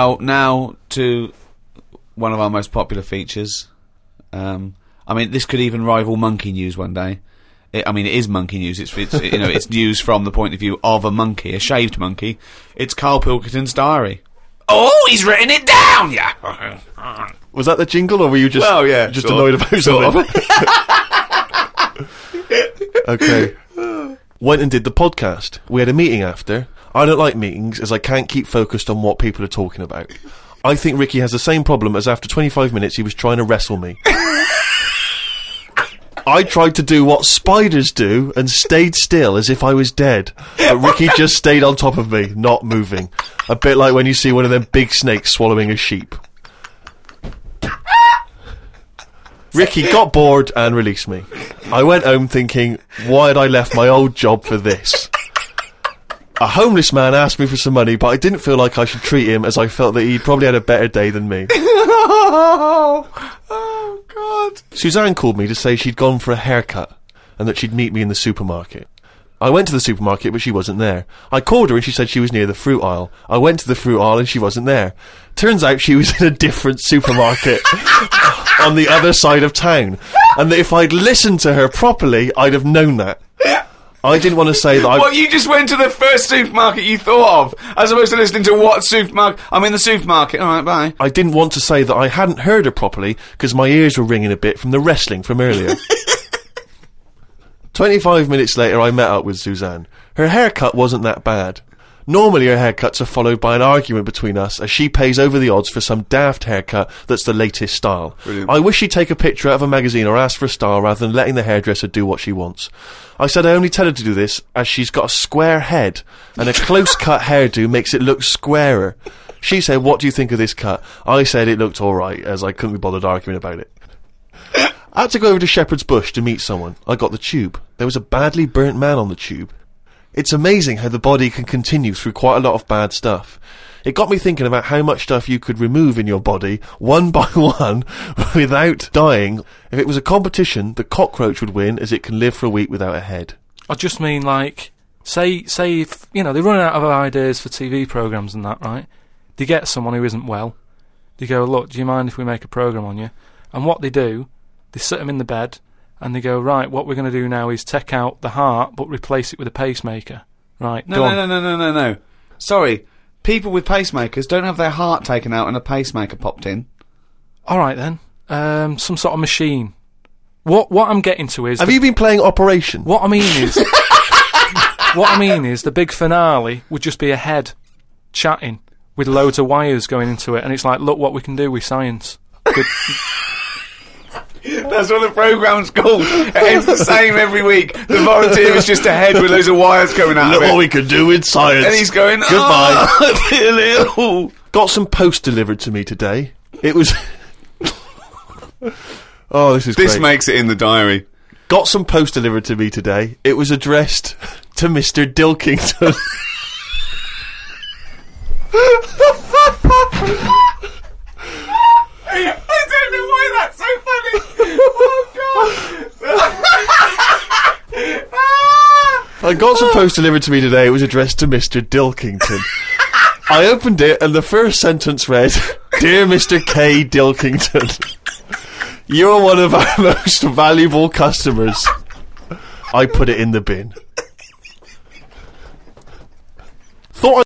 Well, now to one of our most popular features. I mean, this could even rival Monkey News one day. It is Monkey News. It's it's news from the point of view of a monkey, a shaved monkey. It's Carl Pilkington's diary. Oh, he's written it down, yeah. Was that the jingle, or were you just annoyed about something? Okay. Went and did the podcast. We had a meeting after. I don't like meetings, as I can't keep focused on what people are talking about. I think Ricky has the same problem as after 25 minutes he was trying to wrestle me. I tried to do what spiders do and stayed still as if I was dead. But Ricky just stayed on top of me, not moving. A bit like when you see one of them big snakes swallowing a sheep. Ricky got bored and released me. I went home thinking, why had I left my old job for this? A homeless man asked me for some money, but I didn't feel like I should treat him, as I felt that he'd probably had a better day than me. Oh, God. Suzanne called me to say she'd gone for a haircut and that she'd meet me in the supermarket. I went to the supermarket, but she wasn't there. I called her and she said she was near the fruit aisle. I went to the fruit aisle and she wasn't there. Turns out she was in a different supermarket on the other side of town, and that if I'd listened to her properly, I'd have known that. I didn't want to say that. Well, you just went to the first supermarket you thought of, as opposed to listening to what supermarket. I'm in the supermarket. All right, bye. I didn't want to say that I hadn't heard her properly because my ears were ringing a bit from the wrestling from earlier. 25 minutes later, I met up with Suzanne. Her haircut wasn't that bad. Normally her haircuts are followed by an argument between us, as she pays over the odds for some daft haircut that's the latest style. Brilliant. I wish she'd take a picture out of a magazine or ask for a style rather than letting the hairdresser do what she wants. I said I only tell her to do this as she's got a square head, and a close-cut hairdo makes it look squarer. She said, what do you think of this cut? I said it looked alright, as I couldn't be bothered arguing about it. I had to go over to Shepherd's Bush to meet someone. I got the tube. There was a badly burnt man on the tube. It's amazing how the body can continue through quite a lot of bad stuff. It got me thinking about how much stuff you could remove in your body, one by one, without dying. If it was a competition, the cockroach would win, as it can live for a week without a head. I just mean, like, say if, they run out of ideas for TV programmes and that, right? They get someone who isn't well. They go, look, do you mind if we make a programme on you? And what they do, they sit them in the bed, and they go, right, what we're going to do now is take out the heart, but replace it with a pacemaker. Right, No. Sorry, people with pacemakers don't have their heart taken out and a pacemaker popped in. All right, then. Some sort of machine. What I'm getting to is... Have you been playing Operation? What I mean is the big finale would just be a head chatting with loads of wires going into it, and it's like, look what we can do with science. That's what the programme's called. It's the same every week. The volunteer is just a head with loads of wires coming out Look of it. what we can do with science. And he's going, goodbye. I feel ill. Got some post delivered to me today. It was... Oh, this is This great. makes it in the diary. Got some post delivered to me today. It was addressed to Mr. Dilkington. I don't know why that's so funny. Oh, God. I got some post delivered to me today. It was addressed to Mr. Dilkington. I opened it and the first sentence read, Dear Mr. K. Dilkington, you're one of our most valuable customers. I put it in the bin. Thought